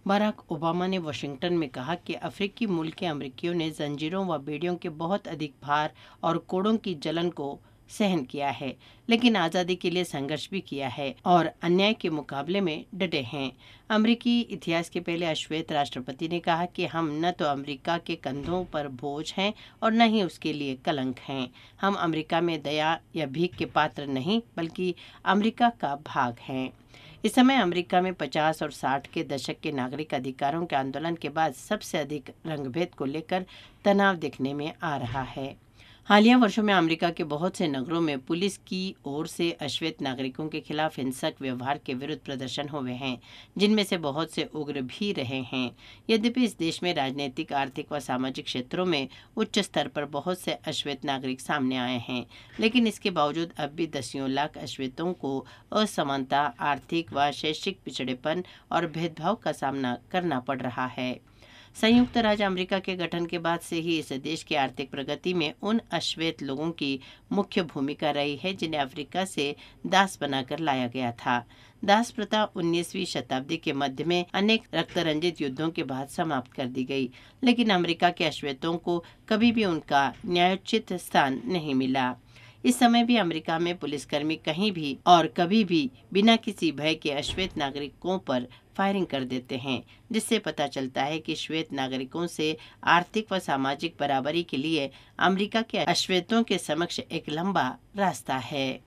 Barack Obama ने Washington में कहा कि अफ्रीकी मूल के अमेरिकियों ने जंजीरों व बेड़ियों के बहुत अधिक भार और कोड़ों की जलन को सहन किया है, लेकिन आज़ादी के लिए संघर्ष भी किया है और अन्याय के मुकाबले में डटे हैं। अमेरिकी इतिहास के पहले अश्वेत राष्ट्रपति ने कहा कि हम न तो अमेरिका के कंधों पर बोझ हैं और न ही उसके लिए कलंक हैं। हम अमेरिका में दया या भीख के पात्र नहीं, बल्कि अमेरिका का भाग हैं। इस समय अमेरिका में 50 और 60 के दशक के नागरिक अधिकारों के आंदोलन के बाद सबसे अधिक रंगभेद को लेकर तनाव देखने में आ रहा है। हालिया वर्षों में अमेरिका के बहुत से नगरों में पुलिस की ओर से अश्वेत नागरिकों के खिलाफ हिंसक व्यवहार के विरुद्ध प्रदर्शन हुए हैं, जिनमें से बहुत से उग्र भी रहे हैं। यद्यपि इस देश में राजनीतिक, आर्थिक व सामाजिक क्षेत्रों में उच्च स्तर पर बहुत से अश्वेत नागरिक सामने आए हैं, लेकिन इसके बावजूद अब भी दसियों लाख अश्वेतों को असमानता, आर्थिक व शैक्षिक पिछड़ेपन और भेदभाव का सामना करना पड़ रहा है। संयुक्त राज्य अमेरिका के गठन के बाद से ही इस देश की आर्थिक प्रगति में उन अश्वेत लोगों की मुख्य भूमिका रही है जिन्हें अफ्रीका से दास बनाकर लाया गया था। दास प्रथा 19वीं शताब्दी के मध्य में अनेक रक्तरंजित युद्धों के बाद समाप्त कर दी गई, लेकिन अमेरिका के अश्वेतों को कभी भी उनका न्यायोचित स्थान नहीं मिला। इस समय भी अमेरिका में पुलिसकर्मी कहीं भी और कभी भी बिना किसी भय के अश्वेत नागरिकों पर फायरिंग कर देते हैं, जिससे पता चलता है कि श्वेत नागरिकों से आर्थिक व सामाजिक बराबरी के लिए अमेरिका के अश्वेतों के समक्ष एक लंबा रास्ता है।